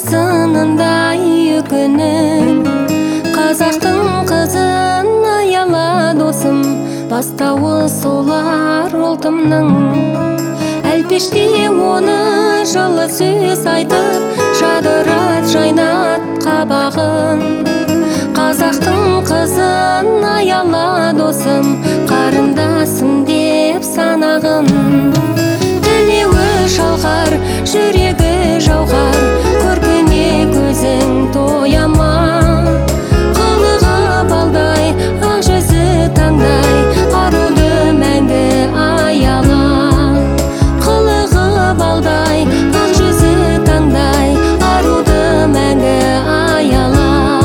сынындай үкінің. Қазақтың қызын аяла досым, бастауы солар ұлтымның. Әлпеште оны жылы сөз айтып, жадырат жайнат қабағын. Қазақтың қызын аяла досым, қарындасым деп санағын. Тілеуі шалқар, жүрегі жауғар, көркіне көзің тояма. Қылығы балдай, ақ жүзі таңдай, аруды мәңгі аяла. Қылығы балдай, ақ жүзі таңдай, аруды мәңгі аяла.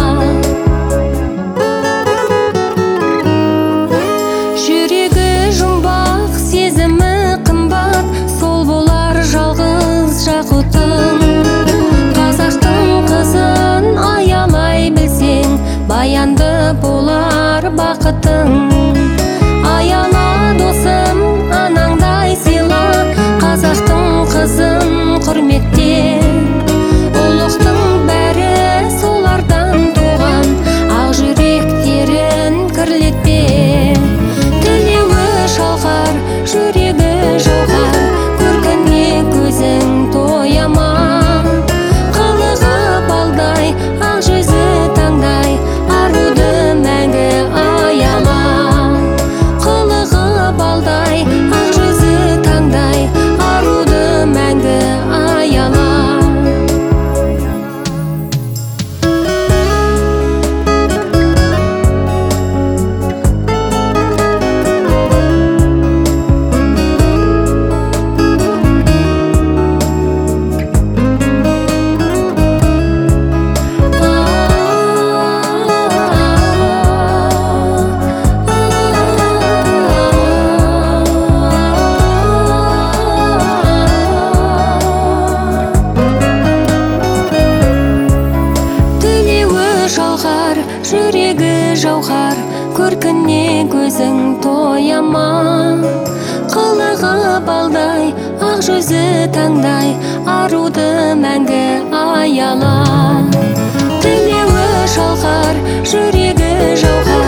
Жүрегі жұмбақ, сезімі қымбат, сол болар жалғыз жақұтың. Қазақтың қызын аялай білсең, баянды болар бақытың. Аяла досым, анаңдай сыйла, қазақтың қызын құрметте. Ұлықтың бәрі солардан туған, ақ жүректерін кірлетпе. Тілеуі шалқар, жүрегі жауғар, көркіне көзің тояма. Қылығы балдай, ақ жүзі таңдай, аруды мәңгі аяла. Қылығы балдай, ақ жүзі таңдай, аруды мәңгі аяла. Жүрегі жауғар, көркіне көзің тояма. Қылығы балдай, ақ жүзі таңдай, аруды мәңгі аяла. Тілеуі шалқар, жүрегі жауғар,